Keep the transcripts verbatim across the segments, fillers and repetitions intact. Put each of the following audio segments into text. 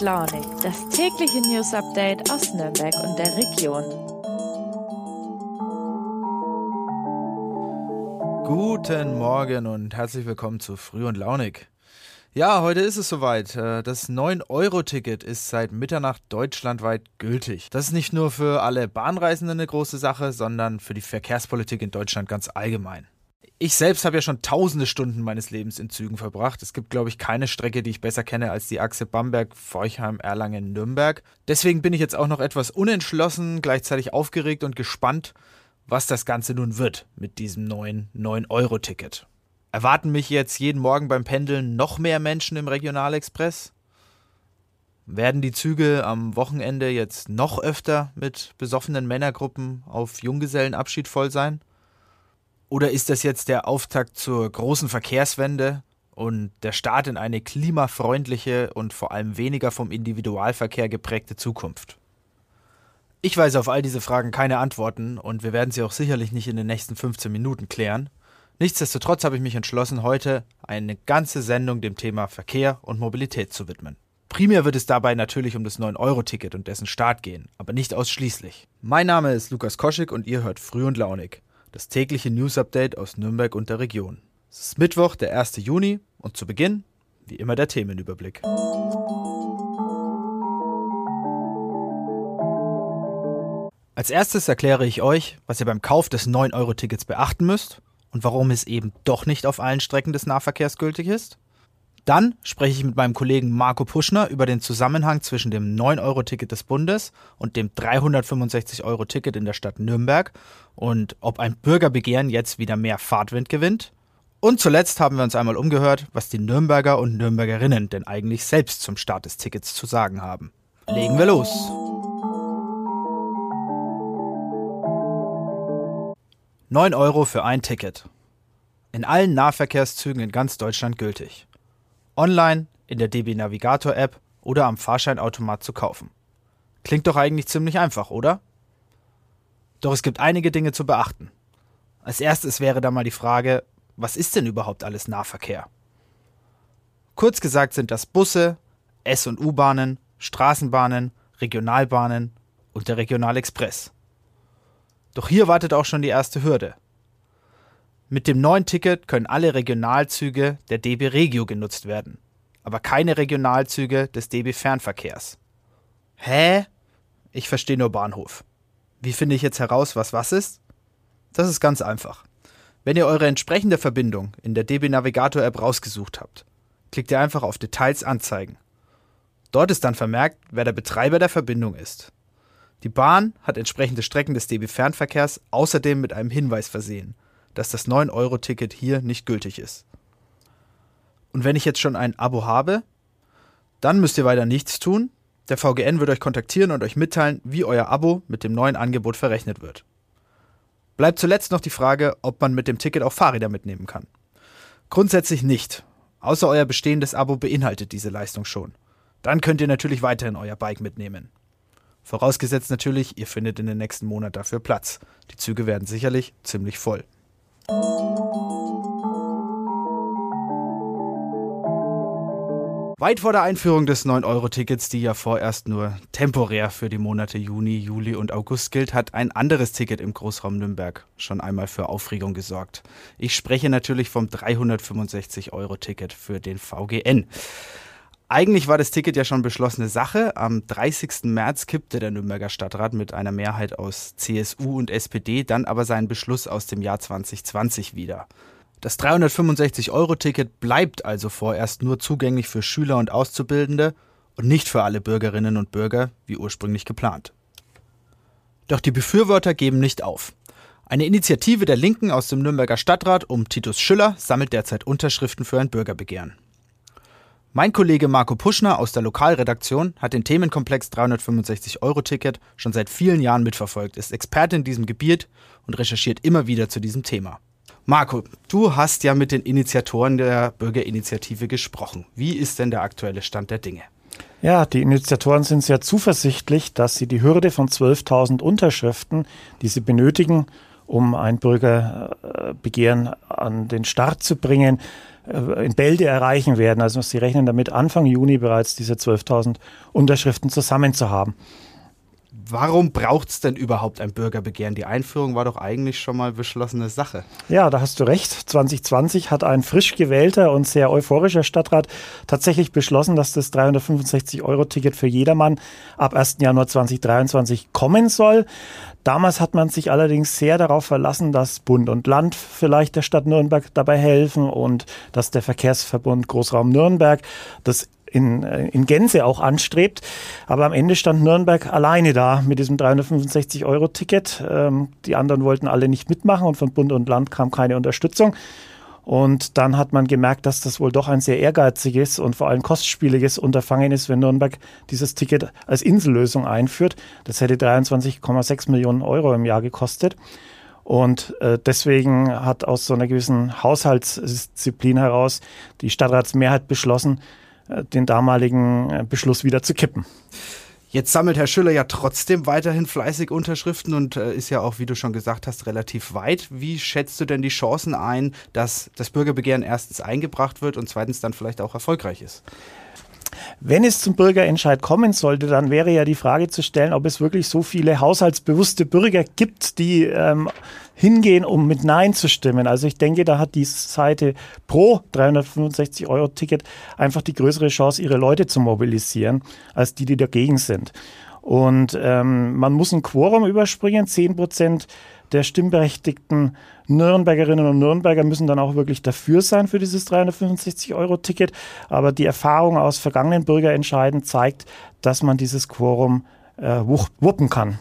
Launig, das tägliche News-Update aus Nürnberg und der Region. Guten Morgen und herzlich willkommen zu Früh und Launig. Ja, heute ist es soweit. Das neun Euro Ticket ist seit Mitternacht deutschlandweit gültig. Das ist nicht nur für alle Bahnreisenden eine große Sache, sondern für die Verkehrspolitik in Deutschland ganz allgemein. Ich selbst habe ja schon tausende Stunden meines Lebens in Zügen verbracht. Es gibt, glaube ich, keine Strecke, die ich besser kenne als die Achse Bamberg-Forchheim-Erlangen-Nürnberg. Deswegen bin ich jetzt auch noch etwas unentschlossen, gleichzeitig aufgeregt und gespannt, was das Ganze nun wird mit diesem neuen neun Euro Ticket. Erwarten mich jetzt jeden Morgen beim Pendeln noch mehr Menschen im Regionalexpress? Werden die Züge am Wochenende jetzt noch öfter mit besoffenen Männergruppen auf Junggesellenabschied voll sein? Oder ist das jetzt der Auftakt zur großen Verkehrswende und der Start in eine klimafreundliche und vor allem weniger vom Individualverkehr geprägte Zukunft? Ich weiß auf all diese Fragen keine Antworten und wir werden sie auch sicherlich nicht in den nächsten fünfzehn Minuten klären. Nichtsdestotrotz habe ich mich entschlossen, heute eine ganze Sendung dem Thema Verkehr und Mobilität zu widmen. Primär wird es dabei natürlich um das neun Euro Ticket und dessen Start gehen, aber nicht ausschließlich. Mein Name ist Lukas Koschik und ihr hört Früh und Launig, das tägliche News-Update aus Nürnberg und der Region. Es ist Mittwoch, der ersten Juni und zu Beginn, wie immer, der Themenüberblick. Als erstes erkläre ich euch, was ihr beim Kauf des neun Euro Tickets beachten müsst und warum es eben doch nicht auf allen Strecken des Nahverkehrs gültig ist. Dann spreche ich mit meinem Kollegen Marco Puschner über den Zusammenhang zwischen dem neun Euro Ticket des Bundes und dem dreihundertfünfundsechzig Euro Ticket in der Stadt Nürnberg und ob ein Bürgerbegehren jetzt wieder mehr Fahrtwind gewinnt. Und zuletzt haben wir uns einmal umgehört, was die Nürnberger und Nürnbergerinnen denn eigentlich selbst zum Start des Tickets zu sagen haben. Legen wir los! neun Euro für ein Ticket. In allen Nahverkehrszügen in ganz Deutschland gültig. Online, in der D B Navigator App oder am Fahrscheinautomat zu kaufen. Klingt doch eigentlich ziemlich einfach, oder? Doch es gibt einige Dinge zu beachten. Als erstes wäre da mal die Frage, was ist denn überhaupt alles Nahverkehr? Kurz gesagt sind das Busse, S- und U-Bahnen, Straßenbahnen, Regionalbahnen und der Regionalexpress. Doch hier wartet auch schon die erste Hürde. Mit dem neuen Ticket können alle Regionalzüge der D B Regio genutzt werden, aber keine Regionalzüge des D B Fernverkehrs. Hä? Ich verstehe nur Bahnhof. Wie finde ich jetzt heraus, was was ist? Das ist ganz einfach. Wenn ihr eure entsprechende Verbindung in der D B Navigator App rausgesucht habt, klickt ihr einfach auf Details anzeigen. Dort ist dann vermerkt, wer der Betreiber der Verbindung ist. Die Bahn hat entsprechende Strecken des D B Fernverkehrs außerdem mit einem Hinweis versehen, dass das neun Euro Ticket hier nicht gültig ist. Und wenn ich jetzt schon ein Abo habe, dann müsst ihr weiter nichts tun. Der V G N wird euch kontaktieren und euch mitteilen, wie euer Abo mit dem neuen Angebot verrechnet wird. Bleibt zuletzt noch die Frage, ob man mit dem Ticket auch Fahrräder mitnehmen kann. Grundsätzlich nicht, außer euer bestehendes Abo beinhaltet diese Leistung schon. Dann könnt ihr natürlich weiterhin euer Bike mitnehmen. Vorausgesetzt natürlich, ihr findet in den nächsten Monaten dafür Platz. Die Züge werden sicherlich ziemlich voll. Weit vor der Einführung des neun Euro Tickets, die ja vorerst nur temporär für die Monate Juni, Juli und August gilt, hat ein anderes Ticket im Großraum Nürnberg schon einmal für Aufregung gesorgt. Ich spreche natürlich vom dreihundertfünfundsechzig Euro Ticket für den V G N. Eigentlich war das Ticket ja schon beschlossene Sache. Am dreißigsten März kippte der Nürnberger Stadtrat mit einer Mehrheit aus C S U und S P D dann aber seinen Beschluss aus dem Jahr zwanzig zwanzig wieder. Das dreihundertfünfundsechzig Euro Ticket bleibt also vorerst nur zugänglich für Schüler und Auszubildende und nicht für alle Bürgerinnen und Bürger, wie ursprünglich geplant. Doch die Befürworter geben nicht auf. Eine Initiative der Linken aus dem Nürnberger Stadtrat um Titus Schüller sammelt derzeit Unterschriften für ein Bürgerbegehren. Mein Kollege Marco Puschner aus der Lokalredaktion hat den Themenkomplex dreihundertfünfundsechzig Euro Ticket schon seit vielen Jahren mitverfolgt, ist Experte in diesem Gebiet und recherchiert immer wieder zu diesem Thema. Marco, du hast ja mit den Initiatoren der Bürgerinitiative gesprochen. Wie ist denn der aktuelle Stand der Dinge? Ja, die Initiatoren sind sehr zuversichtlich, dass sie die Hürde von zwölftausend Unterschriften, die sie benötigen, um ein Bürgerbegehren an den Start zu bringen, in Bälde erreichen werden. Also sie rechnen damit, Anfang Juni bereits diese zwölftausend Unterschriften zusammen zu haben. Warum braucht es denn überhaupt ein Bürgerbegehren? Die Einführung war doch eigentlich schon mal beschlossene Sache. Ja, da hast du recht. zwanzig zwanzig hat ein frisch gewählter und sehr euphorischer Stadtrat tatsächlich beschlossen, dass das dreihundertfünfundsechzig Euro Ticket für jedermann ab ersten Januar zweitausenddreiundzwanzig kommen soll. Damals hat man sich allerdings sehr darauf verlassen, dass Bund und Land vielleicht der Stadt Nürnberg dabei helfen und dass der Verkehrsverbund Großraum Nürnberg das in, in Gänze auch anstrebt. Aber am Ende stand Nürnberg alleine da mit diesem dreihundertfünfundsechzig Euro Ticket. Ähm, die anderen wollten alle nicht mitmachen und von Bund und Land kam keine Unterstützung. Und dann hat man gemerkt, dass das wohl doch ein sehr ehrgeiziges und vor allem kostspieliges Unterfangen ist, wenn Nürnberg dieses Ticket als Insellösung einführt. Das hätte dreiundzwanzig Komma sechs Millionen Euro im Jahr gekostet. Und äh, deswegen hat aus so einer gewissen Haushaltsdisziplin heraus die Stadtratsmehrheit beschlossen, den damaligen Beschluss wieder zu kippen. Jetzt sammelt Herr Schüller ja trotzdem weiterhin fleißig Unterschriften und äh, ist ja auch, wie du schon gesagt hast, relativ weit. Wie schätzt du denn die Chancen ein, dass das Bürgerbegehren erstens eingebracht wird und zweitens dann vielleicht auch erfolgreich ist? Wenn es zum Bürgerentscheid kommen sollte, dann wäre ja die Frage zu stellen, ob es wirklich so viele haushaltsbewusste Bürger gibt, die ähm, hingehen, um mit Nein zu stimmen. Also ich denke, da hat die Seite pro dreihundertfünfundsechzig Euro Ticket einfach die größere Chance, ihre Leute zu mobilisieren, als die, die dagegen sind. Und ähm, man muss ein Quorum überspringen. zehn Prozent der stimmberechtigten Nürnbergerinnen und Nürnberger müssen dann auch wirklich dafür sein für dieses dreihundertfünfundsechzig Euro Ticket. Aber die Erfahrung aus vergangenen Bürgerentscheiden zeigt, dass man dieses Quorum äh, wuppen kann.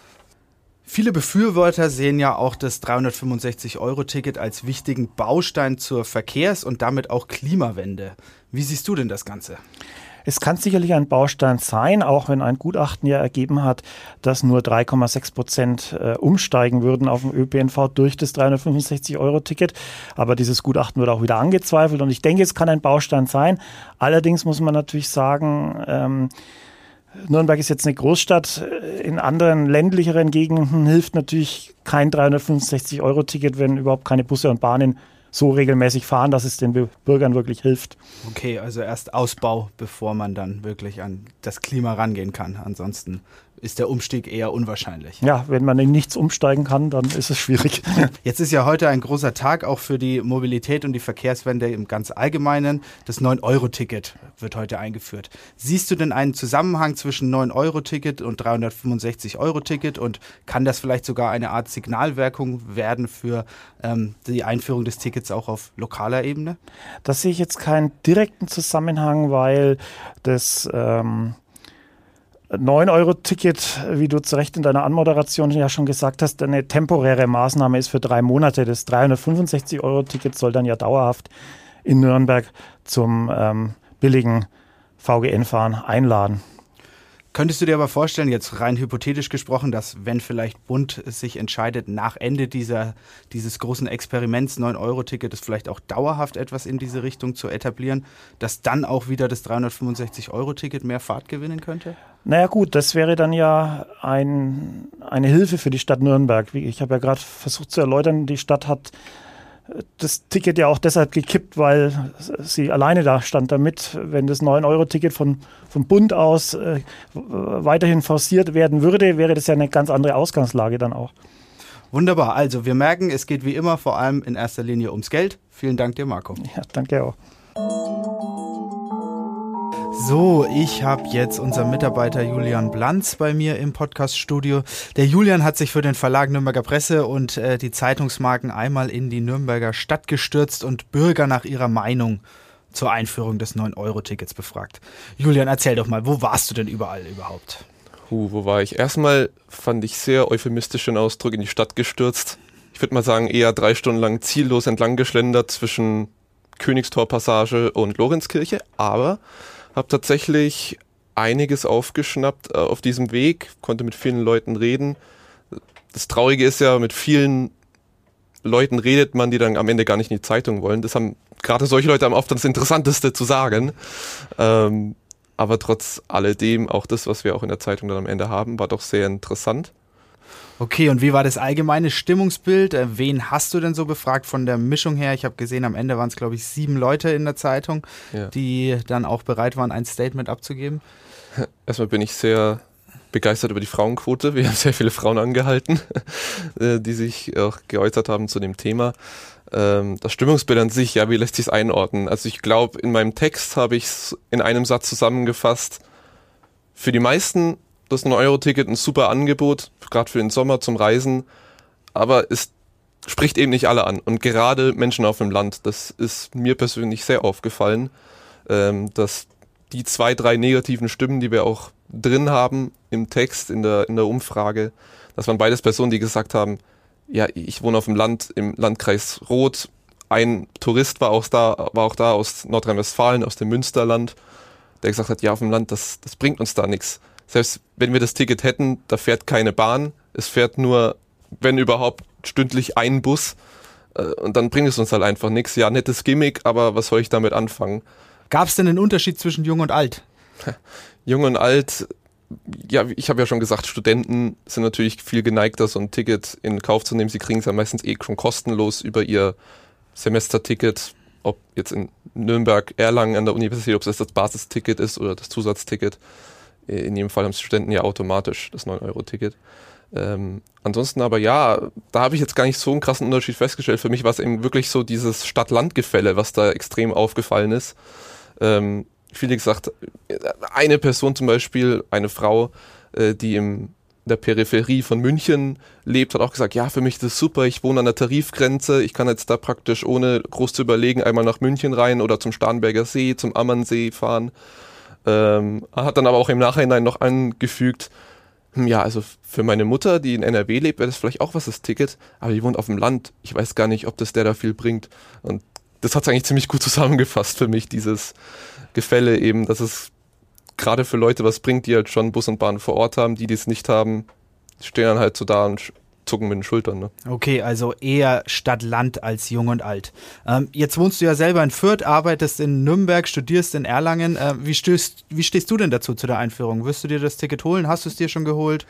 Viele Befürworter sehen ja auch das dreihundertfünfundsechzig Euro Ticket als wichtigen Baustein zur Verkehrs- und damit auch Klimawende. Wie siehst du denn das Ganze? Es kann sicherlich ein Baustein sein, auch wenn ein Gutachten ja ergeben hat, dass nur drei Komma sechs Prozent äh, umsteigen würden auf den Ö P N V durch das dreihundertfünfundsechzig Euro Ticket. Aber dieses Gutachten wird auch wieder angezweifelt und ich denke, es kann ein Baustein sein. Allerdings muss man natürlich sagen, ähm, Nürnberg ist jetzt eine Großstadt. In anderen ländlicheren Gegenden hilft natürlich kein dreihundertfünfundsechzig Euro Ticket, wenn überhaupt keine Busse und Bahnen so regelmäßig fahren, dass es den Bürgern wirklich hilft. Okay, also erst Ausbau, bevor man dann wirklich an das Klima rangehen kann. Ansonsten ist der Umstieg eher unwahrscheinlich. Ja, wenn man in nichts umsteigen kann, dann ist es schwierig. Jetzt ist ja heute ein großer Tag auch für die Mobilität und die Verkehrswende im ganz Allgemeinen. Das neun Euro Ticket wird heute eingeführt. Siehst du denn einen Zusammenhang zwischen neun Euro Ticket und dreihundertfünfundsechzig Euro Ticket und kann das vielleicht sogar eine Art Signalwirkung werden für ähm, die Einführung des Tickets auch auf lokaler Ebene? Das sehe ich jetzt keinen direkten Zusammenhang, weil das ähm neun Euro Ticket, wie du zu Recht in deiner Anmoderation ja schon gesagt hast, eine temporäre Maßnahme ist für drei Monate. Das dreihundertfünfundsechzig Euro Ticket soll dann ja dauerhaft in Nürnberg zum ähm, billigen V G N-Fahren einladen. Könntest du dir aber vorstellen, jetzt rein hypothetisch gesprochen, dass wenn vielleicht Bund sich entscheidet, nach Ende dieser, dieses großen Experiments neun Euro Ticket, das vielleicht auch dauerhaft etwas in diese Richtung zu etablieren, dass dann auch wieder das dreihundertfünfundsechzig Euro Ticket mehr Fahrt gewinnen könnte? Naja gut, das wäre dann ja ein, eine Hilfe für die Stadt Nürnberg. Ich habe ja gerade versucht zu erläutern, die Stadt hat das Ticket ja auch deshalb gekippt, weil sie alleine da stand damit. Wenn das neun Euro Ticket von, vom Bund aus äh, weiterhin forciert werden würde, wäre das ja eine ganz andere Ausgangslage dann auch. Wunderbar, also wir merken, es geht wie immer vor allem in erster Linie ums Geld. Vielen Dank dir, Marco. Ja, danke auch. So, ich habe jetzt unseren Mitarbeiter Julian Blanz bei mir im Podcast-Studio. Der Julian hat sich für den Verlag Nürnberger Presse und äh, die Zeitungsmarken einmal in die Nürnberger Stadt gestürzt und Bürger nach ihrer Meinung zur Einführung des neun Euro Tickets befragt. Julian, erzähl doch mal, wo warst du denn überall überhaupt? Uh, wo war ich? Erstmal fand ich sehr euphemistisch den Ausdruck in die Stadt gestürzt. Ich würde mal sagen, eher drei Stunden lang ziellos entlang geschlendert zwischen Königstorpassage und Lorenzkirche, aber habe tatsächlich einiges aufgeschnappt äh, auf diesem Weg, konnte mit vielen Leuten reden. Das Traurige ist ja, mit vielen Leuten redet man, die dann am Ende gar nicht in die Zeitung wollen. Das haben gerade solche Leute haben oft das Interessanteste zu sagen. Ähm, aber trotz alledem, auch das, was wir auch in der Zeitung dann am Ende haben, war doch sehr interessant. Okay, und wie war das allgemeine Stimmungsbild? Äh, wen hast du denn so befragt von der Mischung her? Ich habe gesehen, am Ende waren es, glaube ich, sieben Leute in der Zeitung, ja. die dann auch bereit waren, ein Statement abzugeben. Erstmal bin ich sehr begeistert über die Frauenquote. Wir haben sehr viele Frauen angehalten, die sich auch geäußert haben zu dem Thema. Das Stimmungsbild an sich, ja, wie lässt sich es einordnen? Also ich glaube, in meinem Text habe ich es in einem Satz zusammengefasst. Für die meisten das neun Euro Ticket ein super Angebot, gerade für den Sommer zum Reisen, aber es spricht eben nicht alle an. Und gerade Menschen auf dem Land, das ist mir persönlich sehr aufgefallen, ähm, dass die zwei, drei negativen Stimmen, die wir auch drin haben im Text, in der, in der Umfrage, das waren beides Personen, die gesagt haben, ja, ich wohne auf dem Land, im Landkreis Roth, ein Tourist war auch da, war auch da aus Nordrhein-Westfalen, aus dem Münsterland, der gesagt hat, ja, auf dem Land, das, das bringt uns da nichts. Selbst wenn wir das Ticket hätten, da fährt keine Bahn, es fährt nur, wenn überhaupt, stündlich ein Bus und dann bringt es uns halt einfach nichts. Ja, nettes Gimmick, aber was soll ich damit anfangen? Gab es denn einen Unterschied zwischen Jung und Alt? Jung und Alt, ja, ich habe ja schon gesagt, Studenten sind natürlich viel geneigter, so ein Ticket in Kauf zu nehmen. Sie kriegen es ja meistens eh schon kostenlos über ihr Semesterticket, ob jetzt in Nürnberg, Erlangen an der Universität, ob es das Basisticket ist oder das Zusatzticket. In jedem Fall haben Studenten ja automatisch das neun Euro Ticket. Ähm, ansonsten aber ja, da habe ich jetzt gar nicht so einen krassen Unterschied festgestellt. Für mich war es eben wirklich so dieses Stadt-Land-Gefälle, was da extrem aufgefallen ist. Ähm, viele gesagt, eine Person zum Beispiel, eine Frau, äh, die in der Peripherie von München lebt, hat auch gesagt, ja, für mich ist das super, ich wohne an der Tarifgrenze, ich kann jetzt da praktisch ohne groß zu überlegen einmal nach München rein oder zum Starnberger See, zum Ammernsee fahren. Ähm, hat dann aber auch im Nachhinein noch angefügt, hm, ja, also für meine Mutter, die in N R W lebt, wäre das vielleicht auch was, das Ticket, aber die wohnt auf dem Land, ich weiß gar nicht, ob das der da viel bringt. Und das hat es eigentlich ziemlich gut zusammengefasst für mich, dieses Gefälle eben, dass es gerade für Leute was bringt, die halt schon Bus und Bahn vor Ort haben, die, die es nicht haben, stehen dann halt so da und zucken mit den Schultern. Ne? Okay, also eher Stadt-Land als Jung und Alt. Ähm, jetzt wohnst du ja selber in Fürth, arbeitest in Nürnberg, studierst in Erlangen. Äh, wie, stößt, wie stehst du denn dazu, zu der Einführung? Wirst du dir das Ticket holen? Hast du es dir schon geholt?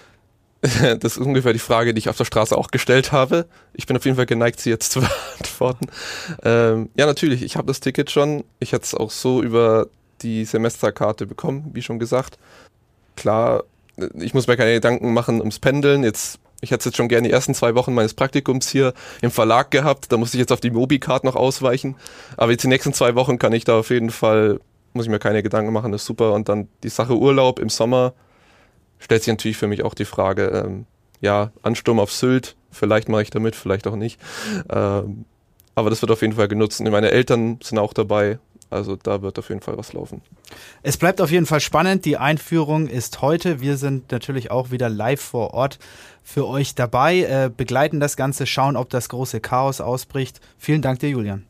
Das ist ungefähr die Frage, die ich auf der Straße auch gestellt habe. Ich bin auf jeden Fall geneigt, sie jetzt zu beantworten. Ähm, ja, natürlich, ich habe das Ticket schon. Ich hätte es auch so über die Semesterkarte bekommen, wie schon gesagt. Klar, ich muss mir keine Gedanken machen ums Pendeln. Jetzt, ich hätte jetzt schon gerne die ersten zwei Wochen meines Praktikums hier im Verlag gehabt. Da musste ich jetzt auf die Mobicard noch ausweichen. Aber jetzt die nächsten zwei Wochen kann ich da auf jeden Fall, muss ich mir keine Gedanken machen, das ist super. Und dann die Sache Urlaub im Sommer stellt sich natürlich für mich auch die Frage, ähm, ja, Ansturm auf Sylt, vielleicht mache ich damit, vielleicht auch nicht. Ähm, aber das wird auf jeden Fall genutzt. Und meine Eltern sind auch dabei. Also da wird auf jeden Fall was laufen. Es bleibt auf jeden Fall spannend. Die Einführung ist heute. Wir sind natürlich auch wieder live vor Ort für euch dabei, äh, begleiten das Ganze, schauen, ob das große Chaos ausbricht. Vielen Dank dir, Julian.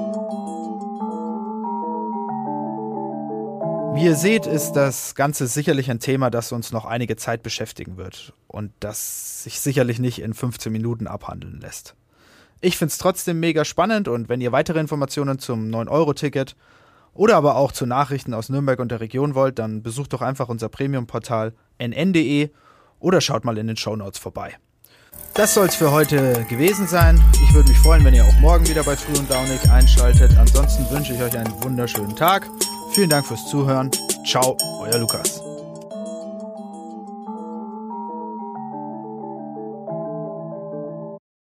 Wie ihr seht, ist das Ganze sicherlich ein Thema, das uns noch einige Zeit beschäftigen wird und das sich sicherlich nicht in fünfzehn Minuten abhandeln lässt. Ich finde es trotzdem mega spannend und wenn ihr weitere Informationen zum neun Euro Ticket oder aber auch zu Nachrichten aus Nürnberg und der Region wollt, dann besucht doch einfach unser Premium-Portal n n punkt d e oder schaut mal in den Shownotes vorbei. Das soll es für heute gewesen sein. Ich würde mich freuen, wenn ihr auch morgen wieder bei Früh und Launig einschaltet. Ansonsten wünsche ich euch einen wunderschönen Tag. Vielen Dank fürs Zuhören. Ciao, euer Lukas.